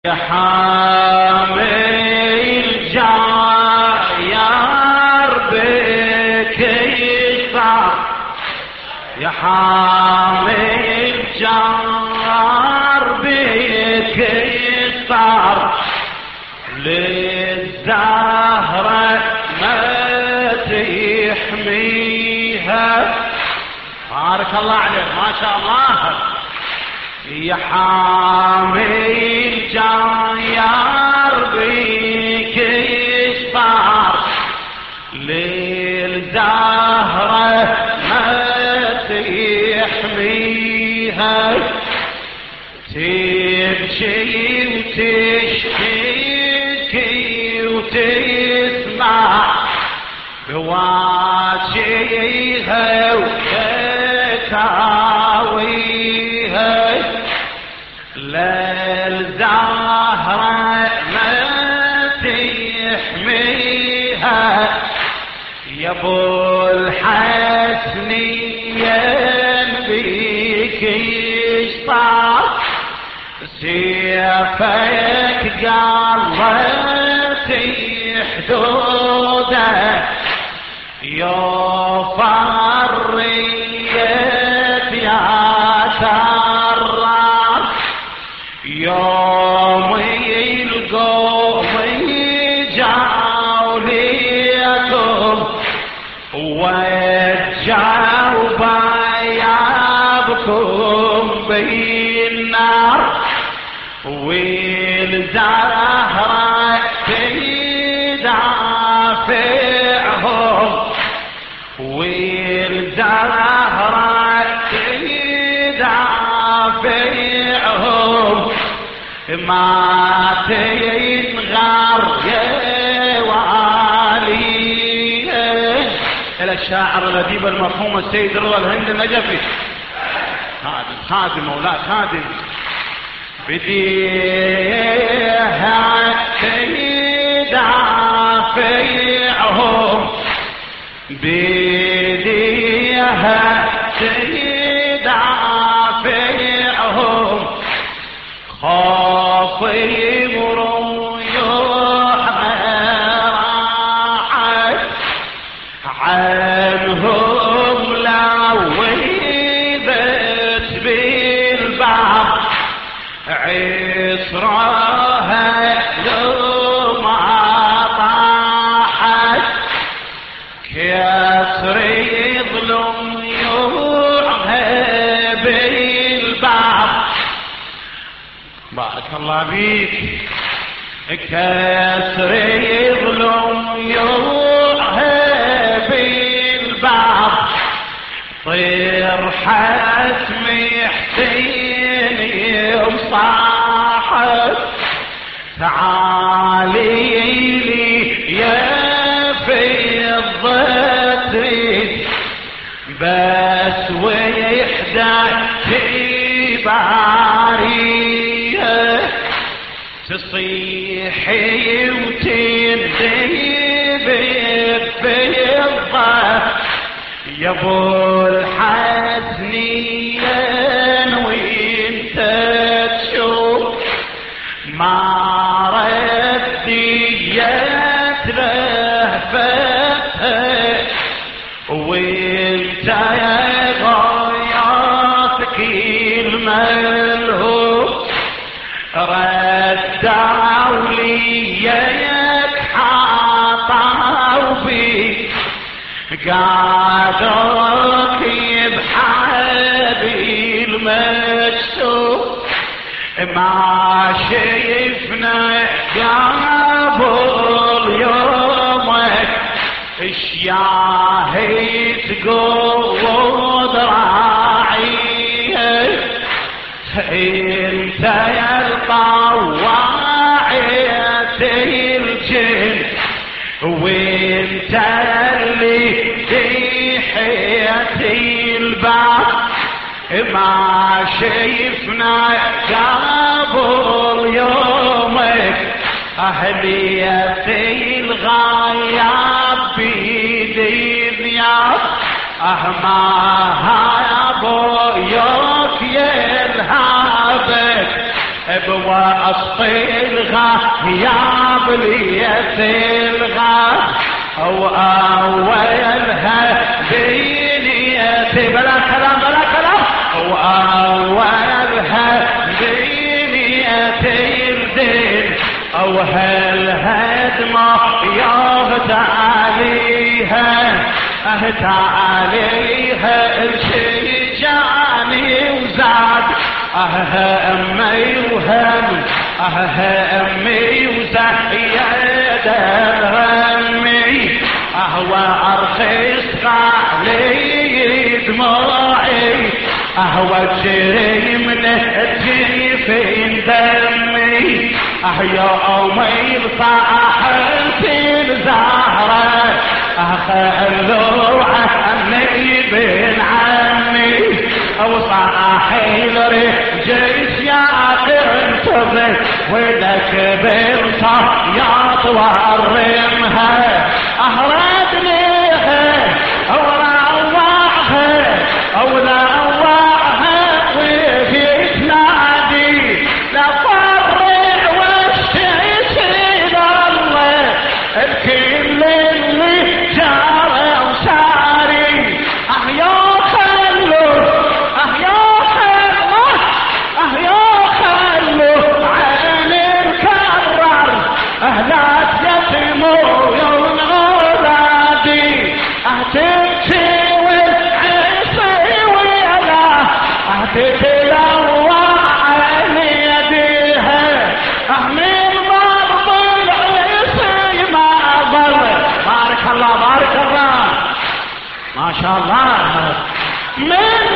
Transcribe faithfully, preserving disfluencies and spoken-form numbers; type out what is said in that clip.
يا حامي الجاير بك يشفع، يا حامي الجاير بك يشفع، للزهرة ما تحميها. بارك الله عليك ما شاء الله. يا حامي الجاير بك يشفع، للزهرة ما تحميها، تبكي وتشتكي وتسمع بواجيها وتكاويها، للزهرة ما تحميها. يا ابو الحسنين بيك يشطع، سيفك قلت حدوده، يا فريت يا سراج، يوم القوم جاوا ليكم وجعوا بيابكم بالنار، والزهرة تدافعهم، والزهرة تدافعهم، ما تنغر يا والي. إلى الشاعر الأديب المرحوم السيد رضا الهند النجفي. خادم خادم مولاي خادم. بديها تدافعهم، بديها تدافعهم، خافي مريوح راحت عنهم، لويبت بالباب عصرها لو ما طاحت، كسر يظلم يوحها بالباب. بارك الله بيك. كسر يظلم يوحها بالباب، طرحت محسن وصاحت، تعالي لي يا فضتي بس ويحدى كباريه، تصيحي وتندب بفضة، يا ابو الحسنين وانت تشوف ما رديت لهفتها، وانت يا غاياتك الملهوف، ردعوا ليك حاطوا بيك، قادرك بحبي المكسوف، ما شايفنا قبل يومك، الشاهد قوض راعيه، انت يا الطواعية الجن، وانت اللي في حياتي الباب، ما شايفنا قبل يومك، أهليتي الغايب بيدي ذياب، أهما يا ابو يوك يلهابك، بواسط الغياب ليت الغاب او اولها بنيتي بلا كلام بلا كلام او اولها بنيتي الدين او هالهدمة ياهد عليها اهد عليها الشي جاني وزاد اه امي وهم اه امي وزيد همي اهوى ارخص علي دموعي اهوى جري من الجيفين دمي اه يا امي صاحت الزهرة اه خلوا عني بن عمي او صاحي الرجيس يا قرنتظر ولك برصة يا طوارمها اهردنيها او روعها او روعها وفي تنادي لا فرع والشيء الله الكل اللي جاري وساري احيا أهلات يتمو يوم أولادي أهتمتي والعيسي ويلا أهتتلوى عن يديها أهمين مرض العيسي ما ظل بارك الله بارك الله ما شاء الله من